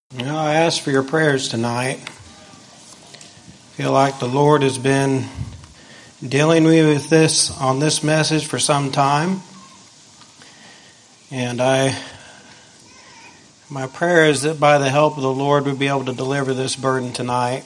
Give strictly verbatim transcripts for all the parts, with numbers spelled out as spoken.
You know, I ask for your prayers tonight. I feel like the Lord has been dealing with this on this message for some time. And I, my prayer is that by the help of the Lord, we'll be able to deliver this burden tonight.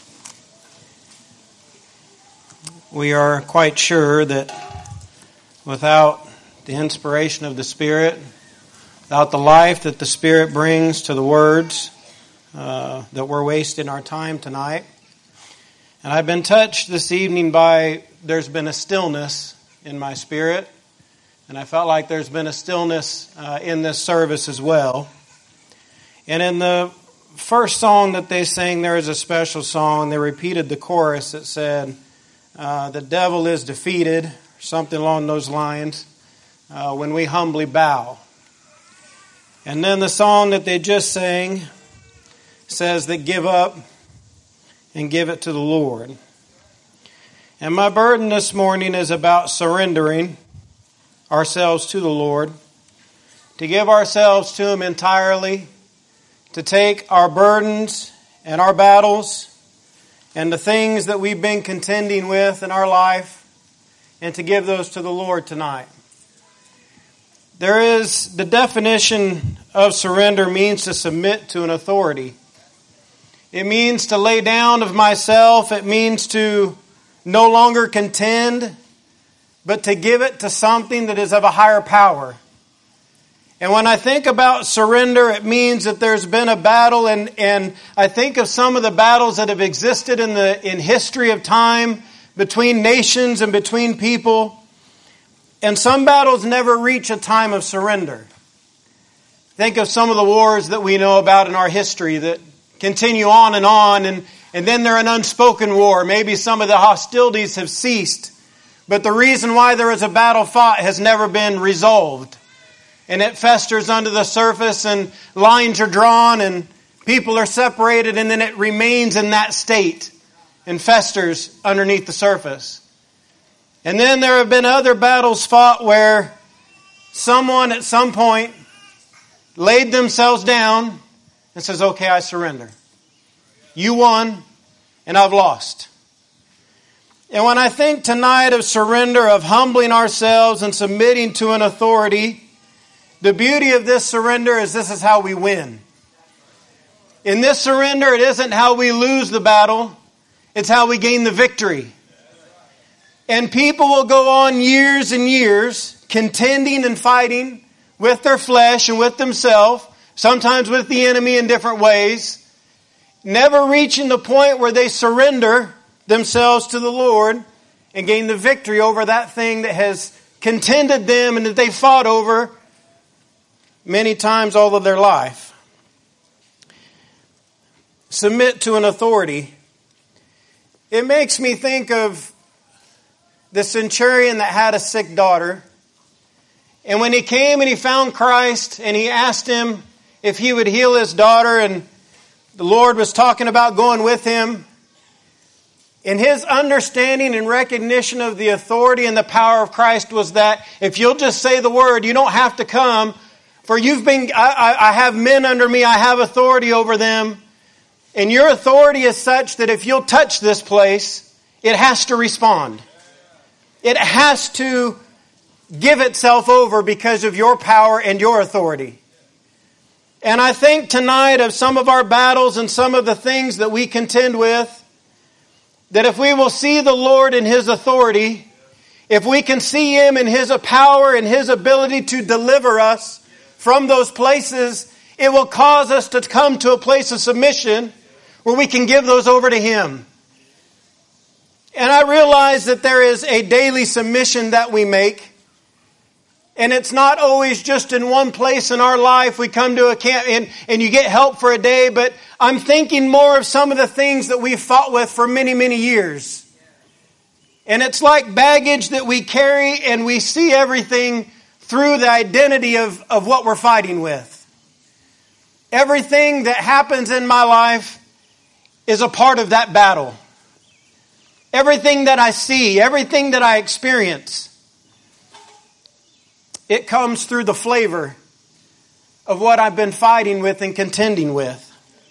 We are quite sure that without the inspiration of the Spirit, without the life that the Spirit brings to the words, Uh, that we're wasting our time tonight. And I've been touched this evening by, there's been a stillness in my spirit. And I felt like there's been a stillness uh, in this service as well. And in the first song that they sang, there is a special song. They repeated the chorus that said, uh, the devil is defeated, something along those lines, uh, when we humbly bow. And then the song that they just sang says that give up and give it to the Lord. And my burden this morning is about surrendering ourselves to the Lord, to give ourselves to Him entirely, to take our burdens and our battles and the things that we've been contending with in our life and to give those to the Lord tonight. There is, the definition of surrender means to submit to an authority. It means to lay down of myself. It means to no longer contend, but to give it to something that is of a higher power. And when I think about surrender, it means that there's been a battle, and, and I think of some of the battles that have existed in the in history of time between nations and between people. And some battles never reach a time of surrender. Think of some of the wars that we know about in our history that continue on and on, and, and then they're an unspoken war. Maybe some of the hostilities have ceased, but the reason why there is a battle fought has never been resolved. And it festers under the surface, and lines are drawn, and people are separated, and then it remains in that state and festers underneath the surface. And then there have been other battles fought where someone at some point laid themselves down and says, okay, I surrender. You won, and I've lost. And when I think tonight of surrender, of humbling ourselves and submitting to an authority, the beauty of this surrender is this is how we win. In this surrender, it isn't how we lose the battle, it's how we gain the victory. And people will go on years and years contending and fighting with their flesh and with themselves, sometimes with the enemy in different ways, never reaching the point where they surrender themselves to the Lord and gain the victory over that thing that has contended them and that they fought over many times all of their life. Submit to an authority. It makes me think of the centurion that had a sick daughter. And when he came and he found Christ and he asked him if he would heal his daughter, and the Lord was talking about going with him, in his understanding and recognition of the authority and the power of Christ was that if you'll just say the word, you don't have to come, for you've been, I, I have men under me, I have authority over them, and your authority is such that if you'll touch this place, it has to respond. It has to give itself over because of your power and your authority. And I think tonight of some of our battles and some of the things that we contend with, that if we will see the Lord in His authority, if we can see Him in His power and His ability to deliver us from those places, it will cause us to come to a place of submission where we can give those over to Him. And I realize that there is a daily submission that we make. And it's not always just in one place in our life. We come to a camp and, and you get help for a day. But I'm thinking more of some of the things that we've fought with for many, many years. And it's like baggage that we carry, and we see everything through the identity of, of what we're fighting with. Everything that happens in my life is a part of that battle. Everything that I see, everything that I experience, it comes through the flavor of what I've been fighting with and contending with.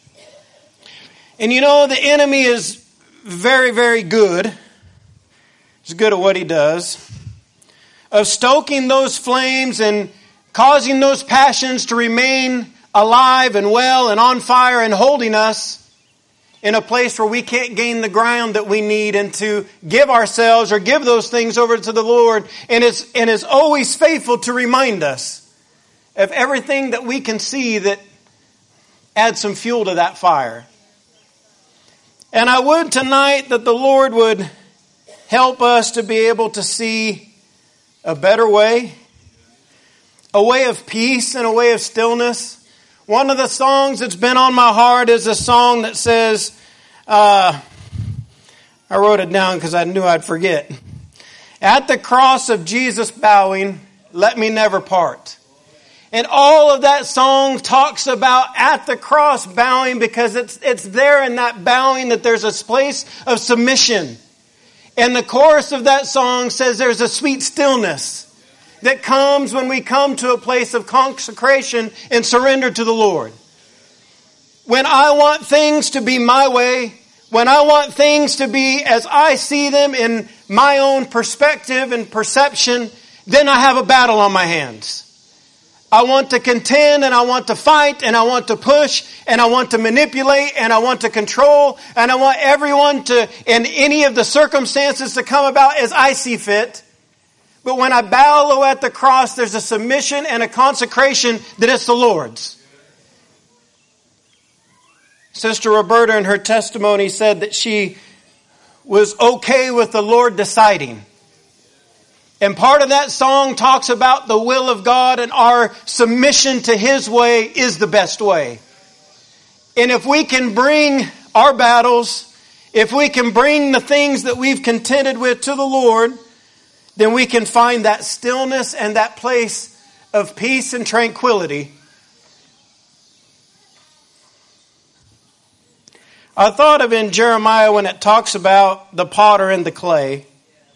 And you know, the enemy is very, very good. He's good at what he does. Of stoking those flames and causing those passions to remain alive and well and on fire and holding us in a place where we can't gain the ground that we need and to give ourselves or give those things over to the Lord. And is, and is always faithful to remind us of everything that we can see that adds some fuel to that fire. And I would tonight that the Lord would help us to be able to see a better way, a way of peace and a way of stillness. One of the songs that's been on my heart is a song that says, uh, I wrote it down because I knew I'd forget. At the cross of Jesus bowing, let me never part. And all of that song talks about at the cross bowing, because it's it's there in that bowing that there's a place of submission. And the chorus of that song says there's a sweet stillness that comes when we come to a place of consecration and surrender to the Lord. When I want things to be my way, when I want things to be as I see them in my own perspective and perception, then I have a battle on my hands. I want to contend and I want to fight and I want to push and I want to manipulate and I want to control and I want everyone to, in any of the circumstances, to come about as I see fit. But when I bow low at the cross, there's a submission and a consecration that it's the Lord's. Sister Roberta in her testimony said that she was okay with the Lord deciding. And part of that song talks about the will of God, and our submission to His way is the best way. And if we can bring our battles, if we can bring the things that we've contended with to the Lord, then we can find that stillness and that place of peace and tranquility. I thought of in Jeremiah when it talks about the potter and the clay.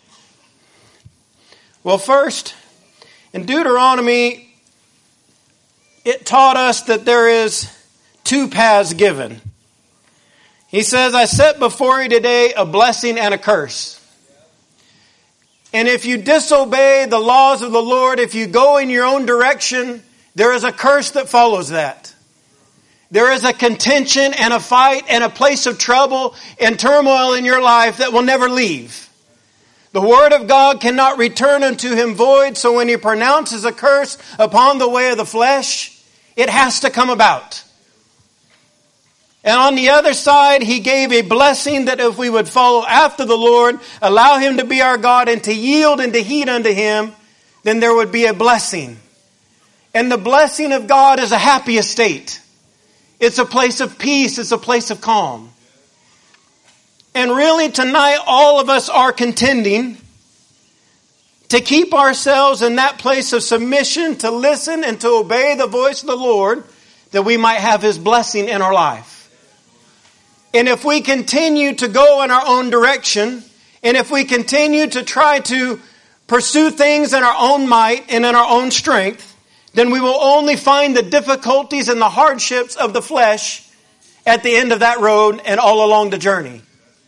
Well, first, in Deuteronomy, it taught us that there is two paths given. He says, I set before you today a blessing and a curse. And if you disobey the laws of the Lord, if you go in your own direction, there is a curse that follows that. There is a contention and a fight and a place of trouble and turmoil in your life that will never leave. The word of God cannot return unto Him void, so when He pronounces a curse upon the way of the flesh, it has to come about. And on the other side, He gave a blessing that if we would follow after the Lord, allow Him to be our God and to yield and to heed unto Him, then there would be a blessing. And the blessing of God is a happy estate. It's a place of peace. It's a place of calm. And really tonight, all of us are contending to keep ourselves in that place of submission, to listen and to obey the voice of the Lord, that we might have His blessing in our life. And if we continue to go in our own direction, and if we continue to try to pursue things in our own might and in our own strength, then we will only find the difficulties and the hardships of the flesh at the end of that road and all along the journey.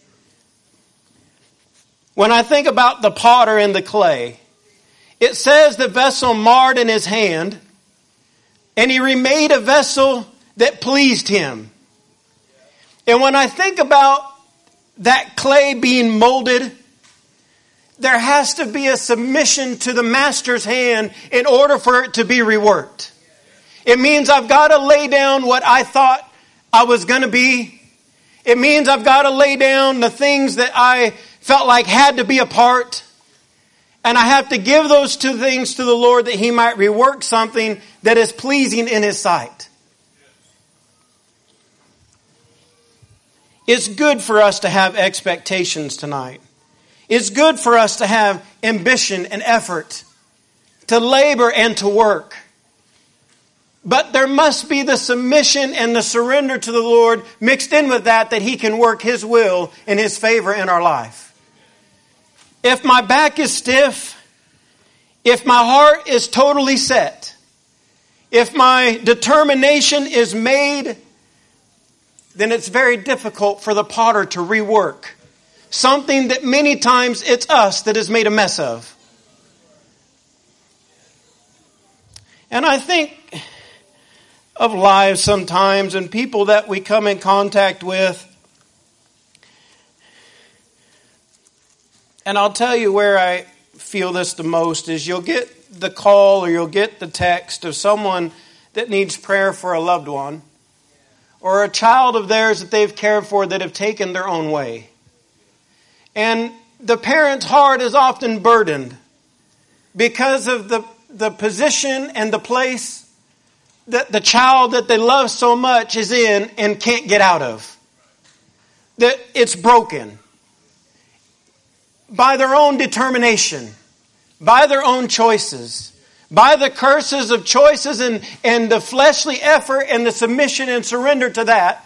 When I think about the potter and the clay, it says the vessel marred in his hand, and he remade a vessel that pleased him. And when I think about that clay being molded, there has to be a submission to the master's hand in order for it to be reworked. It means I've got to lay down what I thought I was going to be. It means I've got to lay down the things that I felt like had to be a part. And I have to give those two things to the Lord that He might rework something that is pleasing in His sight. It's good for us to have expectations tonight. It's good for us to have ambition and effort, to labor and to work. But there must be the submission and the surrender to the Lord mixed in with that, that He can work His will and His favor in our life. If my back is stiff, if my heart is totally set, if my determination is made then it's very difficult for the potter to rework something that many times it's us that has made a mess of. And I think of lives sometimes and people that we come in contact with. And I'll tell you where I feel this the most is you'll get the call or you'll get the text of someone that needs prayer for a loved one or a child of theirs that they've cared for that have taken their own way. And the parent's heart is often burdened because of the, the position and the place that the child that they love so much is in and can't get out of. That it's broken by their own determination, by their own choices, by the curses of choices and, and the fleshly effort and the submission and surrender to that.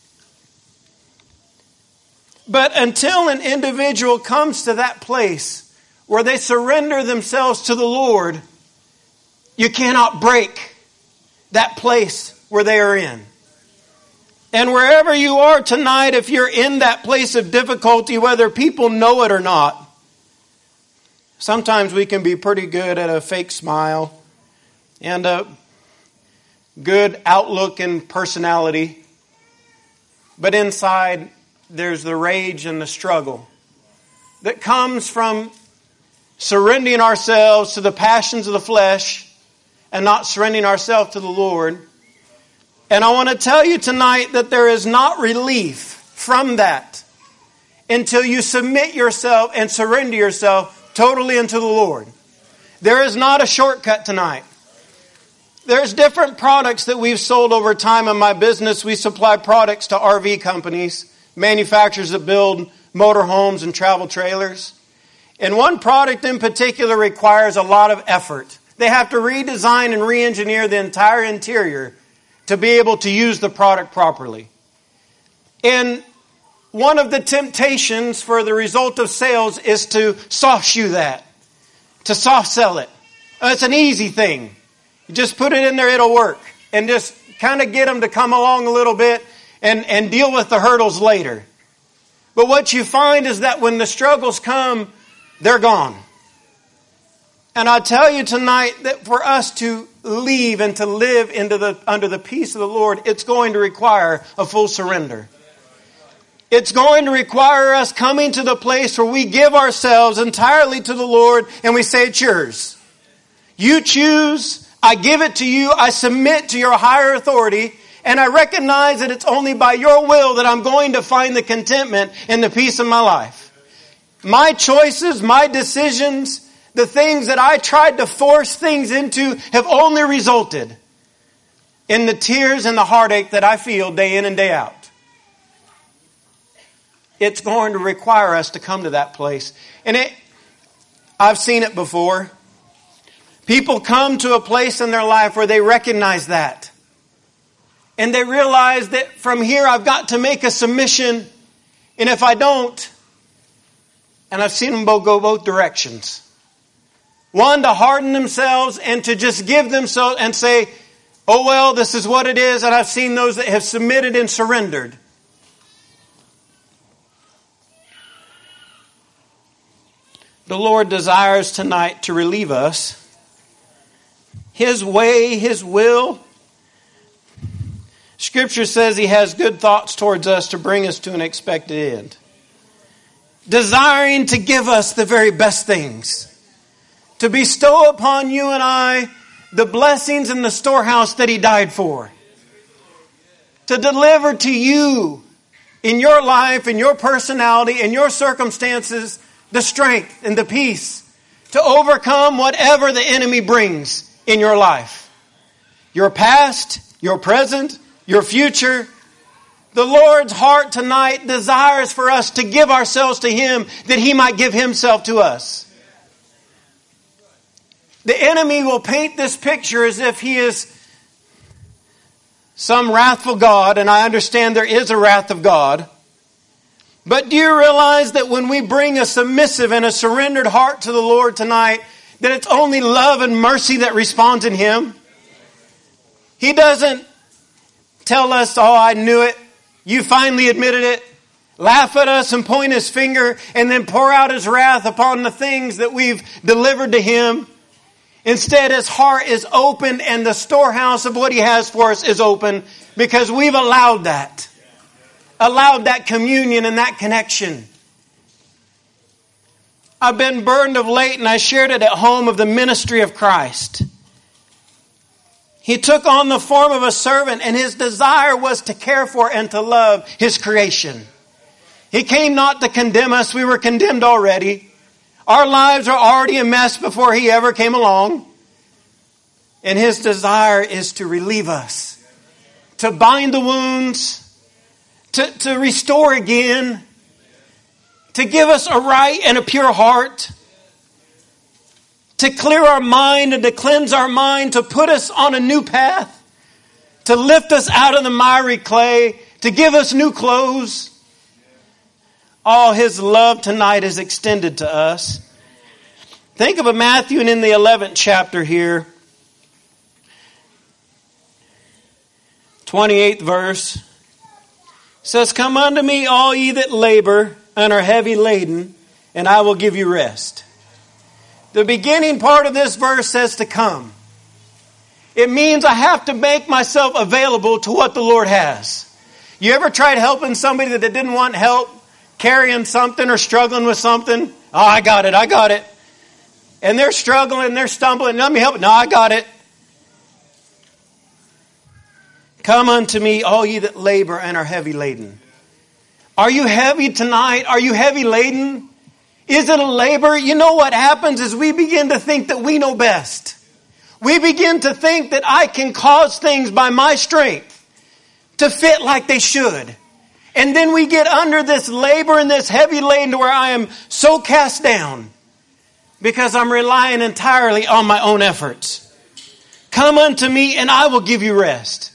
But until an individual comes to that place where they surrender themselves to the Lord, you cannot break that place where they are in. And wherever you are tonight, if you're in that place of difficulty, whether people know it or not, sometimes we can be pretty good at a fake smile and a good outlook and personality. But inside, there's the rage and the struggle that comes from surrendering ourselves to the passions of the flesh and not surrendering ourselves to the Lord. And I want to tell you tonight that there is not relief from that until you submit yourself and surrender yourself totally unto the Lord. There is not a shortcut tonight. There's different products that we've sold over time in my business. We supply products to R V companies, manufacturers that build motorhomes and travel trailers. And one product in particular requires a lot of effort. They have to redesign and re-engineer the entire interior to be able to use the product properly. And one of the temptations for the result of sales is to soft shoe that, to soft sell it. It's an easy thing. You just put it in there, it'll work. And just kind of get them to come along a little bit and, and deal with the hurdles later. But what you find is that when the struggles come, they're gone. And I tell you tonight that for us to leave and to live into the under the peace of the Lord, it's going to require a full surrender. It's going to require us coming to the place where we give ourselves entirely to the Lord and we say, it's yours. You choose, I give it to you, I submit to your higher authority, and I recognize that it's only by your will that I'm going to find the contentment and the peace in my life. My choices, my decisions, the things that I tried to force things into have only resulted in the tears and the heartache that I feel day in and day out. It's going to require us to come to that place. And it, I've seen it before. People come to a place in their life where they recognize that. And they realize that from here I've got to make a submission. And if I don't, and I've seen them both go both directions. One, to harden themselves and to just give themselves and say, oh well, this is what it is. And I've seen those that have submitted and surrendered. The Lord desires tonight to relieve us. His way, His will. Scripture says He has good thoughts towards us to bring us to an expected end. Desiring to give us the very best things. To bestow upon you and I the blessings in the storehouse that He died for. To deliver to you in your life, in your personality, in your circumstances, the strength and the peace to overcome whatever the enemy brings in your life. Your past, your present, your future. The Lord's heart tonight desires for us to give ourselves to Him that He might give Himself to us. The enemy will paint this picture as if he is some wrathful God, and I understand there is a wrath of God. But do you realize that when we bring a submissive and a surrendered heart to the Lord tonight, that it's only love and mercy that responds in Him? He doesn't tell us, oh, I knew it. You finally admitted it. Laugh at us and point his finger and then pour out his wrath upon the things that we've delivered to him. Instead, his heart is open and the storehouse of what he has for us is open because we've allowed that. Allowed that communion and that connection. I've been burdened of late, and I shared it at home, of the ministry of Christ. He took on the form of a servant, and his desire was to care for and to love his creation. He came not to condemn us. We were condemned already. Our lives are already a mess before he ever came along. And his desire is to relieve us, to bind the wounds, to, to restore again, to give us a right and a pure heart, to clear our mind and to cleanse our mind, to put us on a new path, to lift us out of the miry clay, to give us new clothes. All his love tonight is extended to us. Think of Matthew and in the eleventh chapter here, twenty-eighth verse. It says, "Come unto me, all ye that labor and are heavy laden, and I will give you rest." The beginning part of this verse says to come. It means I have to make myself available to what the Lord has. You ever tried helping somebody that didn't want help, carrying something or struggling with something? Oh, I got it, I got it. And they're struggling, they're stumbling. Let me help. No, I got it. Come unto me, all ye that labor and are heavy laden. Are you heavy tonight? Are you heavy laden? Is it a labor? You know what happens is we begin to think that we know best. We begin to think that I can cause things by my strength to fit like they should. And then we get under this labor and this heavy laden to where I am so cast down because I'm relying entirely on my own efforts. Come unto me and I will give you rest.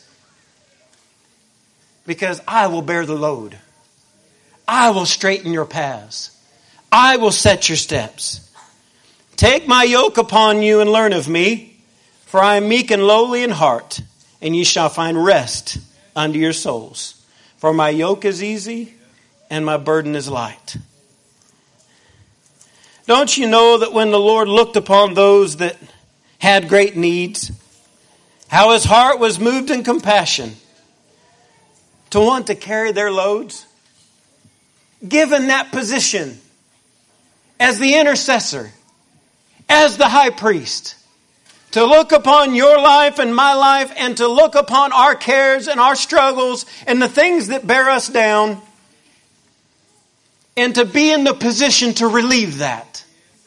Because I will bear the load. I will straighten your paths. I will set your steps. Take my yoke upon you and learn of me, for I am meek and lowly in heart, and ye shall find rest unto your souls. For my yoke is easy and my burden is light. Don't you know that when the Lord looked upon those that had great needs, how his heart was moved in compassion to want to carry their loads? Given that position as the intercessor, as the high priest, to look upon your life and my life and to look upon our cares and our struggles and the things that bear us down and to be in the position to relieve that.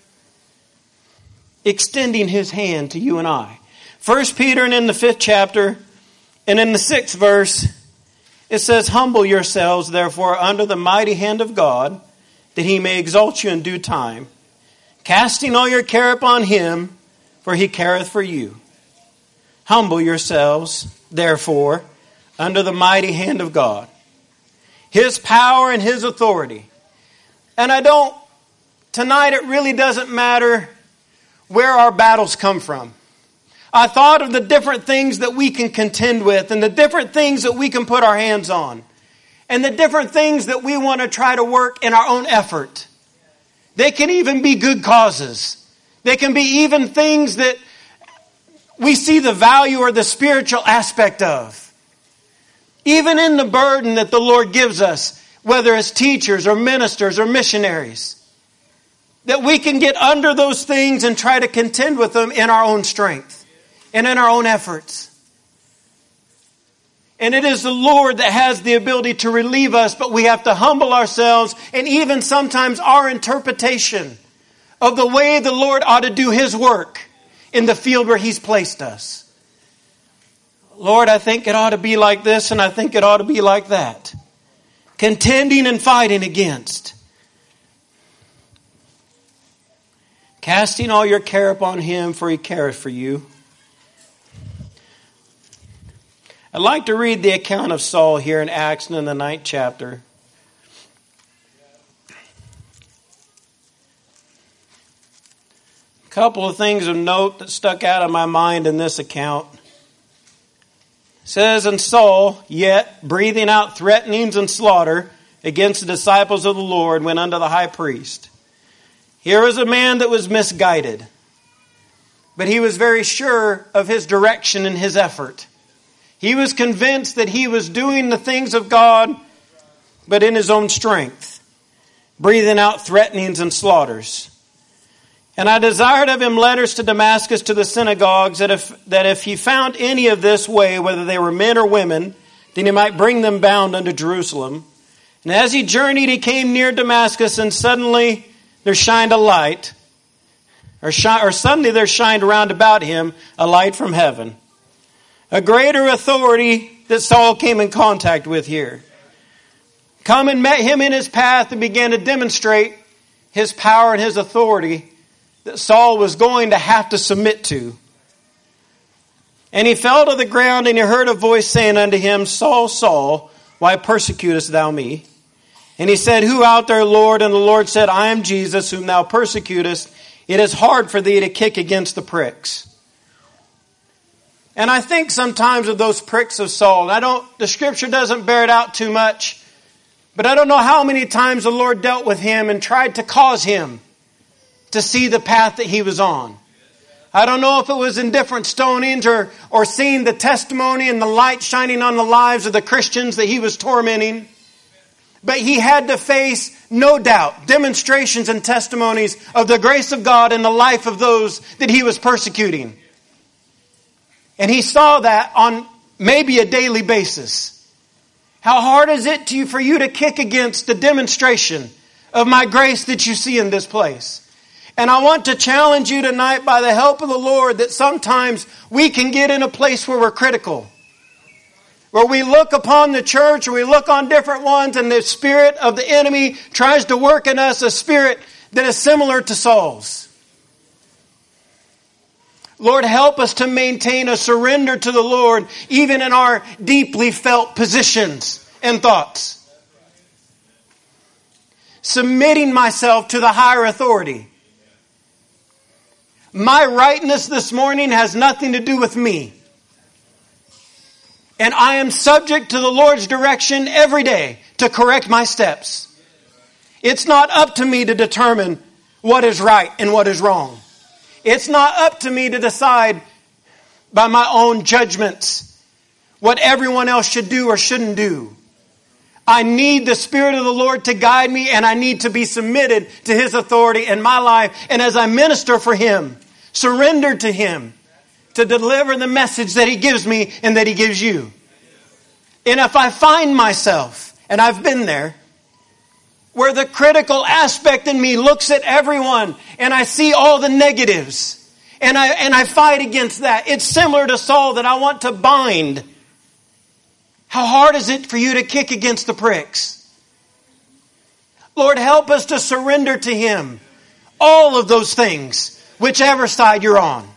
Extending his hand to you and I. First Peter and in the fifth chapter and in the sixth verse, it says, "Humble yourselves, therefore, under the mighty hand of God, that he may exalt you in due time, casting all your care upon him, for he careth for you. Humble yourselves, therefore, under the mighty hand of God." His power and his authority. And I don't, tonight it really doesn't matter where our battles come from. I thought of the different things that we can contend with and the different things that we can put our hands on and the different things that we want to try to work in our own effort. They can even be good causes. They can be even things that we see the value or the spiritual aspect of. Even in the burden that the Lord gives us, whether as teachers or ministers or missionaries, that we can get under those things and try to contend with them in our own strength and in our own efforts. And it is the Lord that has the ability to relieve us, but we have to humble ourselves and even sometimes our interpretation of the way the Lord ought to do his work in the field where he's placed us. Lord, I think it ought to be like this and I think it ought to be like that. Contending and fighting against. Casting all your care upon him, for he careth for you. I'd like to read the account of Saul here in Acts in the ninth chapter. A couple of things of note that stuck out of my mind in this account. says, and Saul, yet breathing out threatenings and slaughter against the disciples of the Lord, went unto the high priest. Here was a man that was misguided, but he was very sure of his direction and his effort. He was convinced that he was doing the things of God, but in his own strength, breathing out threatenings and slaughters. And I desired of him letters to Damascus to the synagogues, that if, that if he found any of this way, whether they were men or women, then he might bring them bound unto Jerusalem. And as he journeyed, he came near Damascus, and suddenly there shined a light, or, shi- or suddenly there shined round about him a light from heaven. A greater authority that Saul came in contact with here. Come and met him in his path and began to demonstrate his power and his authority that Saul was going to have to submit to. And he fell to the ground, and he heard a voice saying unto him, Saul, Saul, why persecutest thou me? And he said, Who art there, Lord? And the Lord said, I am Jesus, whom thou persecutest. It is hard for thee to kick against the pricks. And I think sometimes of those pricks of Saul, and I don't, the scripture doesn't bear it out too much, but I don't know how many times the Lord dealt with him and tried to cause him to see the path that he was on. I don't know if it was in different stonings or, or seeing the testimony and the light shining on the lives of the Christians that he was tormenting. But he had to face, no doubt, demonstrations and testimonies of the grace of God in the life of those that he was persecuting. And he saw that on maybe a daily basis. How hard is it to you for you to kick against the demonstration of my grace that you see in this place? And I want to challenge you tonight by the help of the Lord that sometimes we can get in a place where we're critical. Where we look upon the church or we look on different ones and the spirit of the enemy tries to work in us a spirit that is similar to Saul's. Lord, help us to maintain a surrender to the Lord even in our deeply felt positions and thoughts. Submitting myself to the higher authority. My rightness this morning has nothing to do with me. And I am subject to the Lord's direction every day to correct my steps. It's not up to me to determine what is right and what is wrong. It's not up to me to decide by my own judgments what everyone else should do or shouldn't do. I need the Spirit of the Lord to guide me, and I need to be submitted to His authority in my life. And as I minister for Him, surrender to Him to deliver the message that He gives me and that He gives you. And if I find myself, and I've been there, where the critical aspect in me looks at everyone and I see all the negatives and I and I fight against that. It's similar to Saul that I want to bind. How hard is it for you to kick against the pricks? Lord, help us to surrender to Him all of those things, whichever side you're on.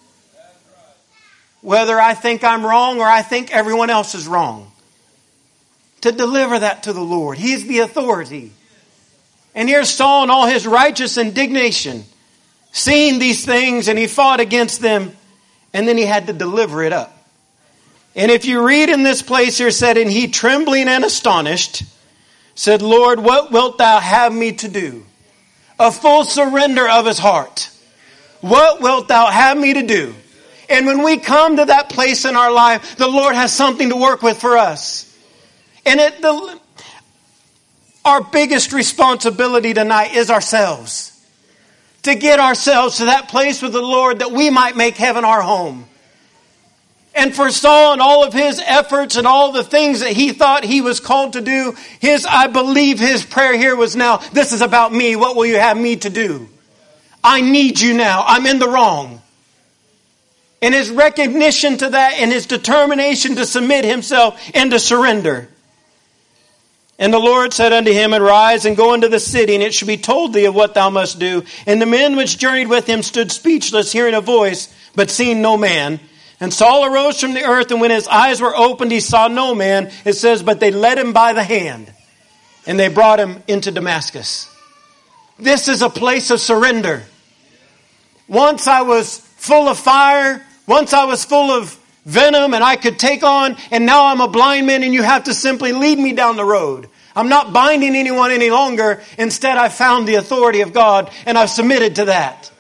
Whether I think I'm wrong or I think everyone else is wrong. To deliver that to the Lord. He's the authority. And here's Saul in all his righteous indignation, seeing these things, and he fought against them, and then he had to deliver it up. And if you read in this place here, said, and he trembling and astonished, said, Lord, what wilt thou have me to do? A full surrender of his heart. What wilt thou have me to do? And when we come to that place in our life, the Lord has something to work with for us. And it, the, our biggest responsibility tonight is ourselves. To get ourselves to that place with the Lord that we might make heaven our home. And for Saul and all of his efforts and all the things that he thought he was called to do, his, I believe his prayer here was now, this is about me. What will you have me to do? I need you now. I'm in the wrong. And his recognition to that and his determination to submit himself and to surrender. And the Lord said unto him, Arise and go into the city, and it shall be told thee of what thou must do. And the men which journeyed with him stood speechless, hearing a voice, but seeing no man. And Saul arose from the earth, and when his eyes were opened, he saw no man. It says, but they led him by the hand, and they brought him into Damascus. This is a place of surrender. Once I was full of fire. Once I was full of venom and I could take on, and now I'm a blind man and you have to simply lead me down the road. I'm not binding anyone any longer. Instead, I found the authority of God and I've submitted to that.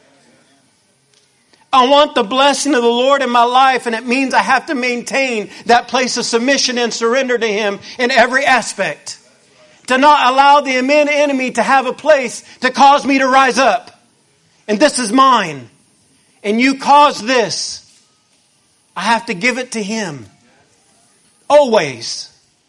I want the blessing of the Lord in my life, and it means I have to maintain that place of submission and surrender to Him in every aspect. To not allow the enemy to have a place to cause me to rise up. And this is mine. And you caused this. I have to give it to Him. Always.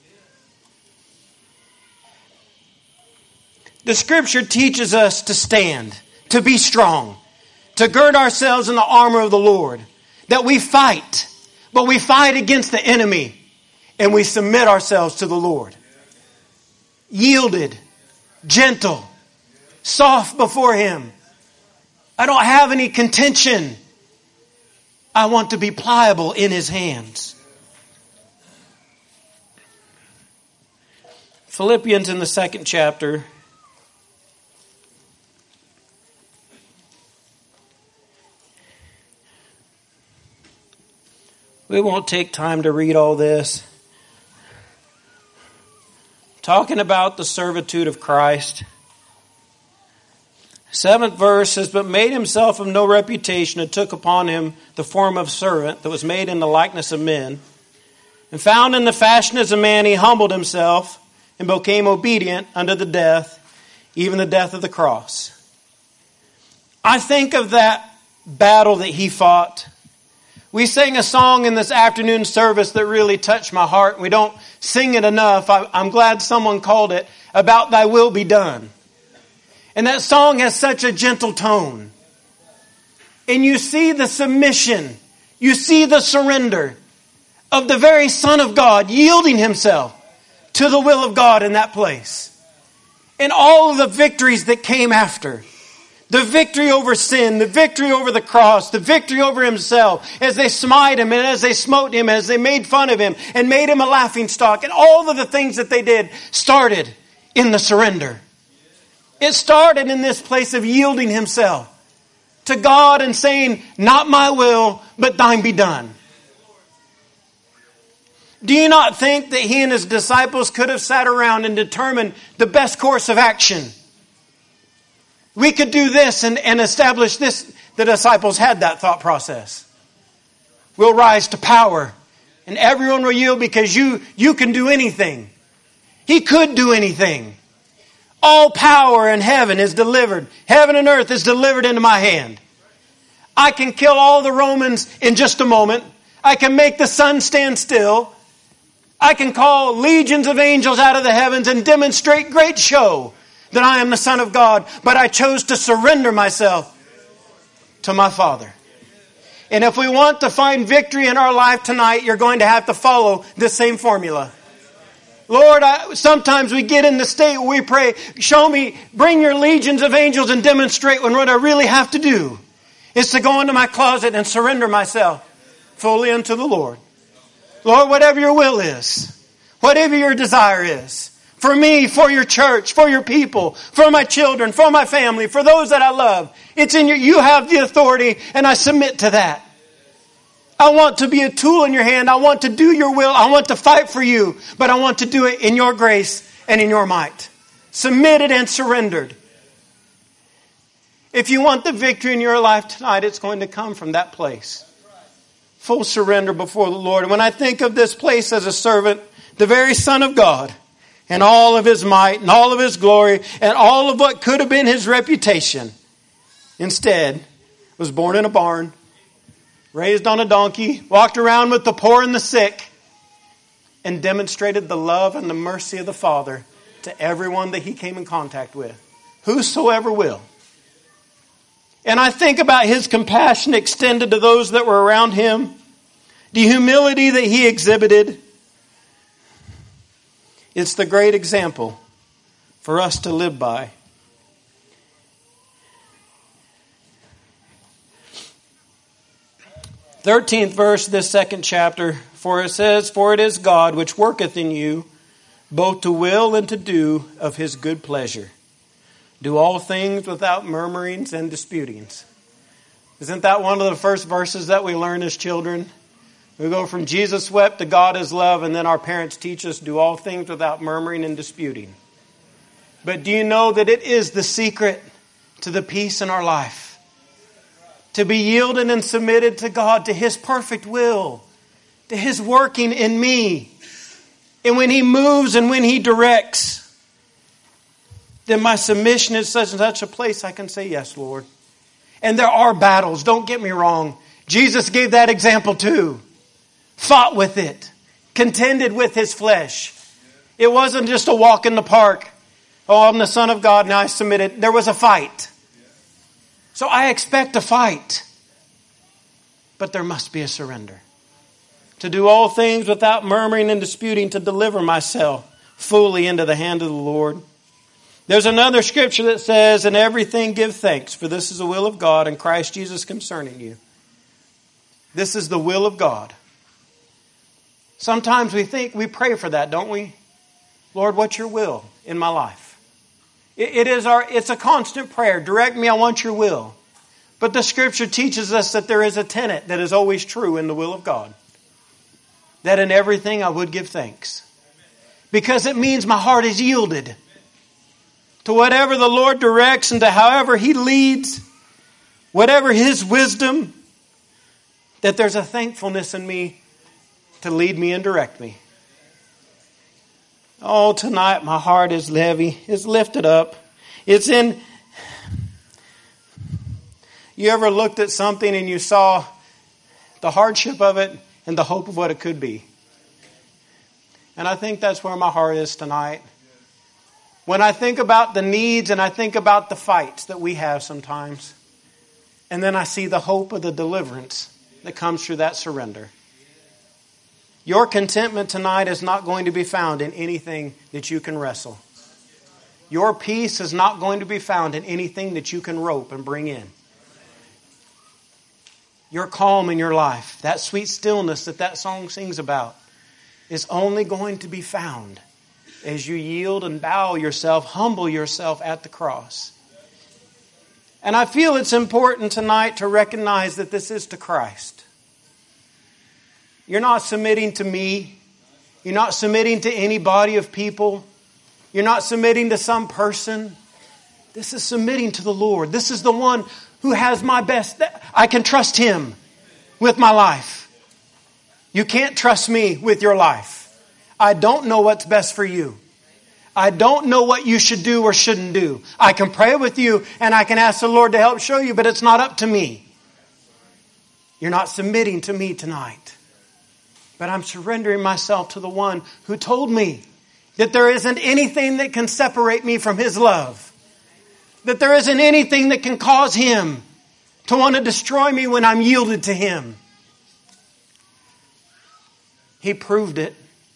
The Scripture teaches us to stand, to be strong, to gird ourselves in the armor of the Lord, that we fight, but we fight against the enemy, and we submit ourselves to the Lord. Yielded, gentle, soft before Him. I don't have any contention. I want to be pliable in His hands. Philippians in the second chapter. We won't take time to read all this. Talking about the servitude of Christ. Seventh verse says, but made himself of no reputation, and took upon him the form of servant, that was made in the likeness of men. And found in the fashion as a man, he humbled himself, and became obedient unto the death, even the death of the cross. I think of that battle that he fought. We sang a song in this afternoon service that really touched my heart. We don't sing it enough. I, I'm glad someone called it, About Thy Will Be Done. And that song has such a gentle tone. And you see the submission. You see the surrender of the very Son of God yielding Himself to the will of God in that place. And all of the victories that came after. The victory over sin, the victory over the cross, the victory over Himself, as they smite Him and as they smote Him, as they made fun of Him and made Him a laughingstock. And all of the things that they did started in the surrender. It started in this place of yielding Himself to God and saying, not my will, but thine be done. Do you not think that He and His disciples could have sat around and determined the best course of action? We could do this and, and establish this. The disciples had that thought process. We'll rise to power and everyone will yield because you, you can do anything. He could do anything. All power in heaven is delivered. Heaven and earth is delivered into my hand. I can kill all the Romans in just a moment. I can make the sun stand still. I can call legions of angels out of the heavens and demonstrate great show that I am the Son of God, but I chose to surrender myself to my Father. And if we want to find victory in our life tonight, you're going to have to follow this same formula. Lord, I, sometimes we get in the state where we pray, show me, bring your legions of angels and demonstrate when what I really have to do is to go into my closet and surrender myself fully unto the Lord. Lord, whatever your will is, whatever your desire is, for me, for your church, for your people, for my children, for my family, for those that I love. It's in your, you have the authority and I submit to that. I want to be a tool in your hand. I want to do your will. I want to fight for you, but I want to do it in your grace and in your might. Submitted and surrendered. If you want the victory in your life tonight, it's going to come from that place. Full surrender before the Lord. And when I think of this place as a servant, the very Son of God, and all of His might, and all of His glory, and all of what could have been His reputation, instead was born in a barn, raised on a donkey, walked around with the poor and the sick, and demonstrated the love and the mercy of the Father to everyone that He came in contact with. Whosoever will. And I think about His compassion extended to those that were around Him, the humility that He exhibited. It's the great example for us to live by. Thirteenth verse of this second chapter, for it says, for it is God which worketh in you both to will and to do of His good pleasure. Do all things without murmurings and disputings. Isn't that one of the first verses that we learn as children? We go from Jesus wept to God is love, and then our parents teach us do all things without murmuring and disputing. But do you know that it is the secret to the peace in our life? To be yielded and submitted to God, to His perfect will, to His working in me. And when He moves and when He directs, then my submission is such and such a place I can say, yes, Lord. And there are battles, don't get me wrong. Jesus gave that example too. Fought with it. Contended with His flesh. It wasn't just a walk in the park. Oh, I'm the Son of God, now I submitted. There was a fight. So I expect a fight. But there must be a surrender. To do all things without murmuring and disputing, to deliver myself fully into the hand of the Lord. There's another scripture that says, in everything give thanks, for this is the will of God in Christ Jesus concerning you. This is the will of God. Sometimes we think, we pray for that, don't we? Lord, what's your will in my life? It, it is our, it's a constant prayer. Direct me, I want your will. But the scripture teaches us that there is a tenet that is always true in the will of God. That in everything I would give thanks. Because it means my heart is yielded to whatever the Lord directs and to however He leads, whatever His wisdom, that there's a thankfulness in me to lead me and direct me. Oh, tonight my heart is heavy. It's lifted up. It's in... You ever looked at something and you saw the hardship of it and the hope of what it could be? And I think that's where my heart is tonight. When I think about the needs and I think about the fights that we have sometimes, and then I see the hope of the deliverance that comes through that surrender. Your contentment tonight is not going to be found in anything that you can wrestle. Your peace is not going to be found in anything that you can rope and bring in. Your calm in your life, that sweet stillness that that song sings about, is only going to be found as you yield and bow yourself, humble yourself at the cross. And I feel it's important tonight to recognize that this is to Christ. You're not submitting to me. You're not submitting to any body of people. You're not submitting to some person. This is submitting to the Lord. This is the one who has my best. I can trust Him with my life. You can't trust me with your life. I don't know what's best for you. I don't know what you should do or shouldn't do. I can pray with you and I can ask the Lord to help show you, but it's not up to me. You're not submitting to me tonight. But I'm surrendering myself to the one who told me that there isn't anything that can separate me from His love. That there isn't anything that can cause Him to want to destroy me when I'm yielded to Him. He proved it.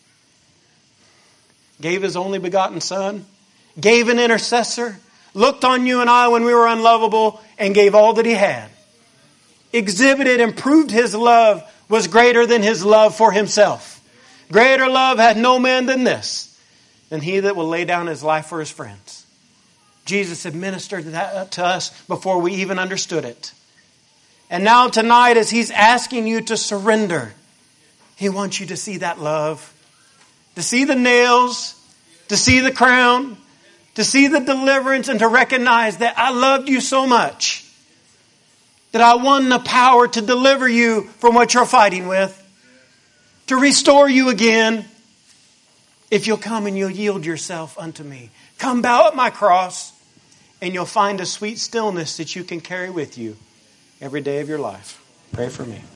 Gave His only begotten Son. Gave an intercessor. Looked on you and I when we were unlovable and gave all that He had. Exhibited and proved His love was greater than His love for Himself. Greater love had no man than this, than he that will lay down his life for his friends. Jesus administered that to us before we even understood it. And now tonight, as He's asking you to surrender, He wants you to see that love. To see the nails, to see the crown, to see the deliverance, and to recognize that I loved you so much that I won the power to deliver you from what you're fighting with, to restore you again, if you'll come and you'll yield yourself unto me. Come bow at my cross, and you'll find a sweet stillness that you can carry with you every day of your life. Pray for me.